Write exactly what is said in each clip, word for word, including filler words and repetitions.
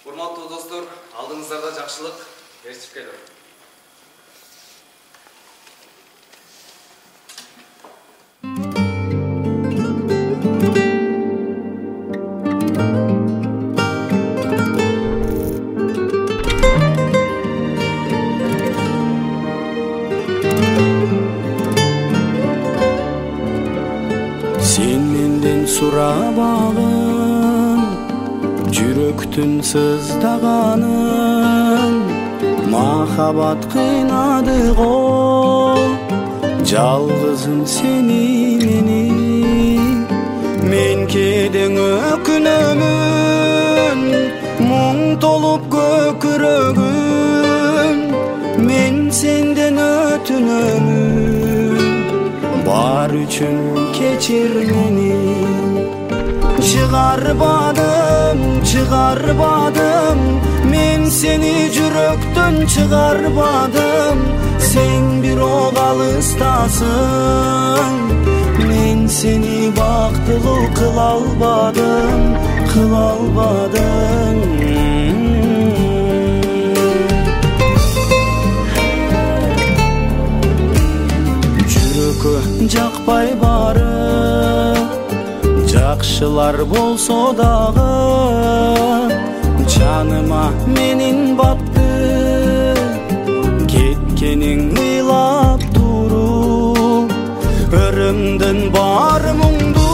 Урматтуу достор, алдыңыздарда жакшылык, перспектива. Sen menden surabagın, жүрөктүн сыздаганын, махабат кыйнады го, жалгызым сени мени. Мен кедең өкүнөмүн, муң толуп көкүрөгүм, мен сенден өтүнөмүн, бар үчүн кечир мени. Чыгарбадым, чыгарбадым, мен сени жүрөктөн чыгарбадым. Сен бирок алыстасың, мен сени бактылуу кыла албадым, кыла албадым. Жүрөккө жакпай бары, жакшылар болсо дагы, жаныма менин батты, кеткениң ыйлап туруп, өрүмдөн бар муңду,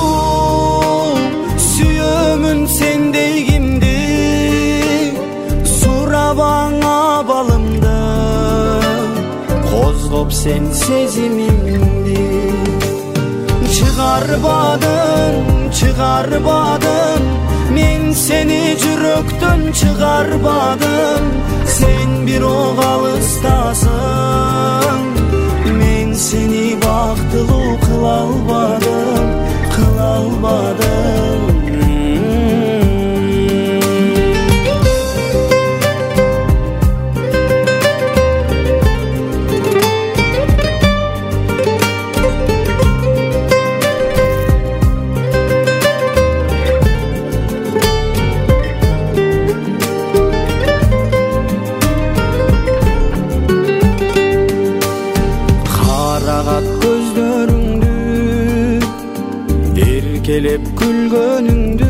сүйөмүн сендей кимди, сурабаң абалымды, козгоп сен сезимимди. Чыгарбадым, чыгарбадым, мен сени жүрөктөн чыгарбадым. Сен бирок алыстасың, мен сени бактылуу кыла албадым, кыла албадым. Көздөрүңдү, эркелеп күлгөнүңдү,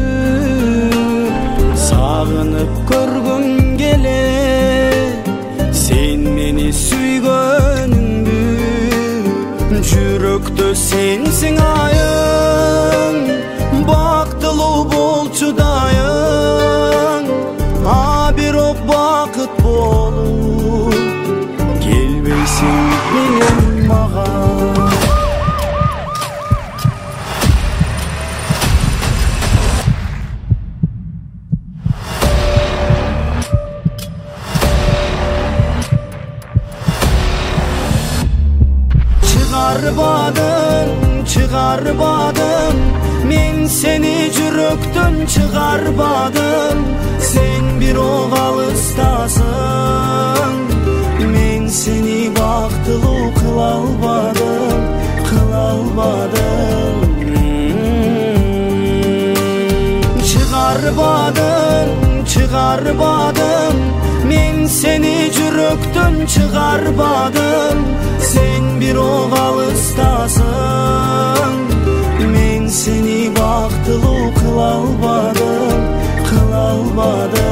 сагынып көргүм келе, сен мени сүйгөнүңдү. Жүрөктө сенсиң айың, бактылуу болчу дайың, а бирок бакыт болуп келбейсиң менен мага. Чыгарбадым, чыгарбадым, мен сени жүрөктөн чыгарбадым. Сен бирок алыстасың, мен сени бактылуу кыла албадым, кыла албадым. Чыгарбадым, чыгарбадым, мен сени жүрөктөн чыгарбадым. Сен бирок алыстасың, мен сени бактылуу кыла албадым, кыла албадым.